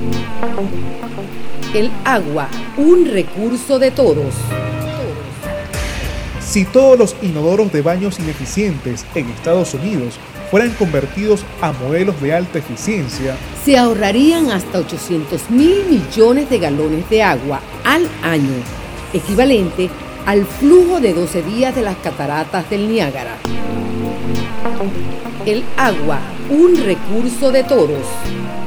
El agua, un recurso de todos. Si todos los inodoros de baños ineficientes en Estados Unidos fueran convertidos a modelos de alta eficiencia, se ahorrarían hasta 800.000 millones de galones de agua al año, equivalente al flujo de 12 días de las cataratas del Niágara. El agua, un recurso de todos.